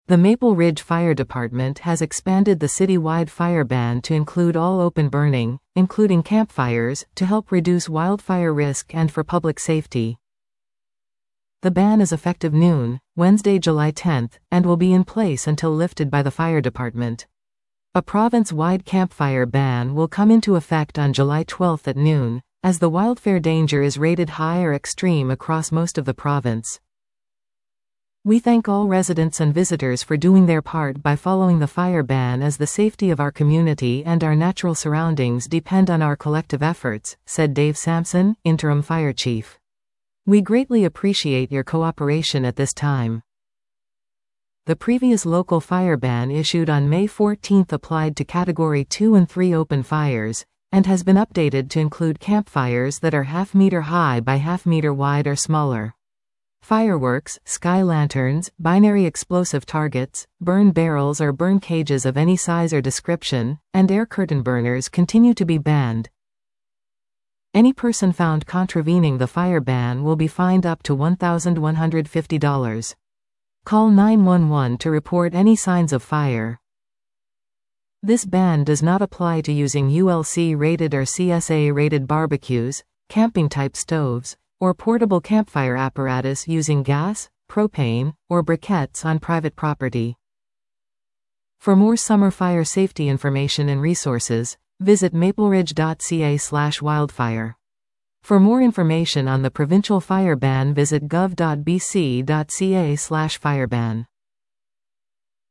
The Maple Ridge Fire Department has expanded the citywide fire ban to include all open burning, including campfires, to help reduce wildfire risk and for public safety. The ban is effective noon, Wednesday, July 10, and will be in place until lifted by the fire department. A province-wide campfire ban will come into effect on July 12 at noon, as the wildfire danger is rated high or extreme across most of the province. We thank all residents and visitors for doing their part by following the fire ban, as the safety of our community and our natural surroundings depend on our collective efforts, said Dave Sampson, interim fire chief. We greatly appreciate your cooperation at this time. The previous local fire ban issued on May 14 applied to Category 2 and 3 open fires, and has been updated to include campfires that are half-meter high by half-meter wide or smaller. Fireworks, sky lanterns, binary explosive targets, burn barrels or burn cages of any size or description, and air curtain burners continue to be banned. Any person found contravening the fire ban will be fined up to $1,150. Call 911 to report any signs of fire. This ban does not apply to using ULC-rated or CSA-rated barbecues, camping-type stoves, or portable campfire apparatus using gas, propane, or briquettes on private property. For more summer fire safety information and resources, visit mapleridge.ca/wildfire. For more information on the provincial fire ban, visit gov.bc.ca/fireban.